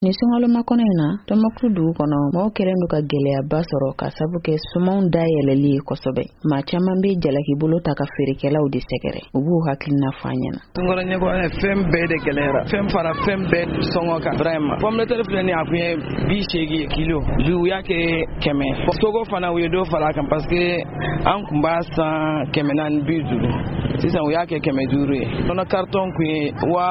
Ni sunkalo makɔnɔ in na Tɔnbukutu dugu kɔnɔ mɔgɔw kɛlen don ka gɛlɛyaba sɔrɔ ka sabu kɛ sumanw dayɛlɛli kosɛbɛ. Maa caman bɛ jalaki bolo ta ka feerekɛlaw de sɛgɛrɛ. U b'u hakilina fɔ an ɲɛna. Sunkalo ɲɛkɔrɔ fɛn bɛɛ de gɛlɛyara. Fɛn fara fɛn bɛɛ sɔngɔ kan. Vraiment. Pomme de terre filɛ nin a kun ye 80 kilo. Bi u y'a kɛ 100. Sogo fana u ye dɔ fara a kan parce que an kun b'a san 450. Sisan u y'a kɛ 500 ye. Nɔnɔ carton kun ye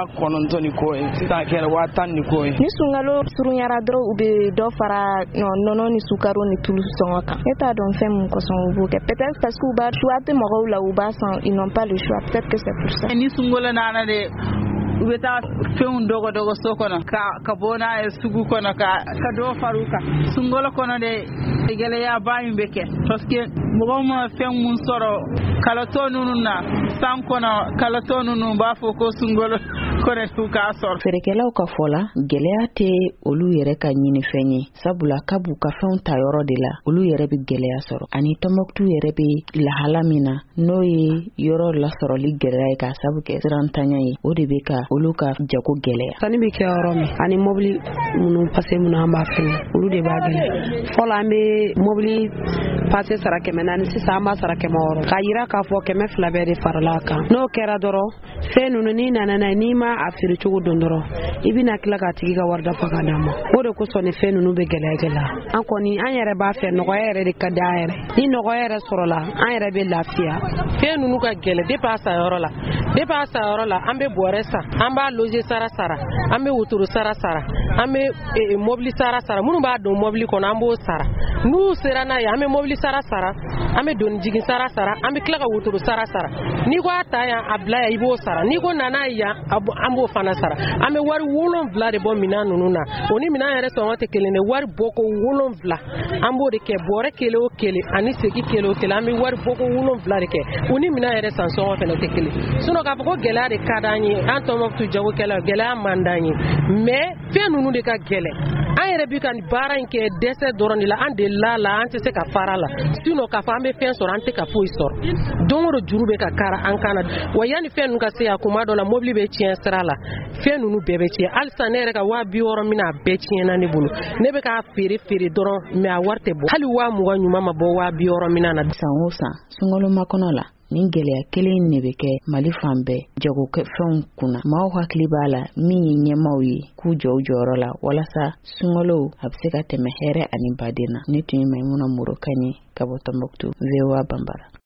900 ni kɔ ye. Sisan a kɛra 1010 ni kɔ ye. Ni sunkalo surunyara dɔrɔn u bɛ dɔ fara nɔnɔ ni sukaro ni tulu sɔngɔ kan. Ne t'a dɔn fɛn mun kɔsɔn u b'o kɛ. Peut-être parce que u b'a choix tɛ mɔgɔw la u b'a san ils n'ont pas le choix. Peut-être que c'est pour ça. Ni sunkalo nana de u bɛ taa fɛnw dɔgɔdɔgɔ so kɔnɔ ka bɔ n'a ye sugu kɔnɔ ka dɔ far'u kan. Sunkalo kɔnɔ de gɛlɛyaba in bɛ kɛ parce que mɔgɔw ma fɛn mun sɔrɔ kalatɔ ninnu na san kɔnɔ kalatɔ ninnu b'a fɔ ko sunkalo kɔnɔ t'u k'a sɔrɔ. Feerekɛlaw ka fɔ la gɛlɛya tɛ olu yɛrɛ ka ɲini fɛn ye sabula ka b'u ka fɛnw ta yɔrɔ de la olu yɛrɛ bɛ gɛlɛya sɔrɔ ani Tɔnbukutu yɛrɛ bɛ lahala min na n'o ye yɔrɔ lasɔrɔli gɛlɛya ye ka sabu kɛ sirantanya ye o de bɛ ka olu ka jago gɛlɛya. Sani bɛ kɛ yɔrɔ min ani mobili minnu pase minnu an b'a fɛngɛ olu de b'a gɛlɛya. Fɔlɔ an bɛ mobili pase sara 400 sisan an b'a sara 100 k'a yira k'a fɔ 200 bɛɛ de farala a kan. N'o kɛra dɔrɔn fɛn ninnu n'i nana n'a ye n'i ma a feere cogo dɔn dɔrɔn i bɛna tila k'a tigi ka wari dafa ka d'a ma. O de kosɔn ni fɛn ninnu bɛ gɛlɛya. An kɔni an yɛrɛ b'a fɛ nɔgɔya yɛrɛ de ka di an yɛrɛ. Ni nɔgɔya yɛrɛ sɔrɔla an yɛrɛ bɛ lafiya. Fɛn ninnu ka gɛlɛ depuis a sayɔrɔ la. Depuis a sayɔrɔ la an bɛ bɔrɛ san, an b'a loger sara, an bɛ wotoro sara, an bɛ mobili sara. Minnu b'a don mobili kɔnɔ an b'o sara. N'u sera n'a ye an bɛ mobili sara, an bɛ doni jigin sara, an bɛ tila ka wotoro sara. N'i ko a ta yan a bila yan i b'o sara. N'i ko nana yan an b'o fana sara. An bɛ wari 7 de bɔ minɛn ninnu na. O ni minɛn yɛrɛ sɔngɔ tɛ kelen de. Wari bɔko 7 an b'o de kɛ bɔrɛ kelen o kelen ani segi kelen o kelen an bɛ wari bɔko 7 de kɛ. O ni minɛn yɛrɛ san sɔngɔ fana tɛ kelen. Sinon k'a fɔ ko gɛlɛya de ka d'an ye an Tɔnbukutu jagokɛlaw gɛlɛya man d'an ye mais fɛn ninnu de ka gɛlɛ. An yɛrɛ bɛ ka baara in kɛ dɛsɛ dɔrɔn de la an de la an tɛ se ka fara la. Sinon k'a fɔ an bɛ fɛn sɔrɔ an tɛ ka foyi sɔrɔ. Don o don juru bɛ ka kara an kan na. Wa yanni fɛn ninnu ka se yan kuma dɔ la mobili bɛ tiɲɛ sira la. Fɛn ninnu bɛɛ bɛ tiɲɛ. Halisa ne yɛrɛ ka 60 min a bɛɛ tiɲɛna ne bolo. Ne bɛ k'a feere dɔrɔn mais a wari tɛ bɔ. Hali 20 ɲuman ma bɔ 60 min na. San o san sunkalo makɔnɔ la nin gɛlɛya kelen ne bɛ kɛ Mali fan bɛɛ jagokɛfɛnw kunna. Maaw hakili b'a la min ye ɲɛmaaw ye k'u jɔ u jɔyɔrɔ la walasa sunkalo a bɛ se ka tɛmɛ hɛrɛ ani baden na. Ne tun ye Maimuna Moro Kane ka bɔ Tɔnbukutu VOA Bambara.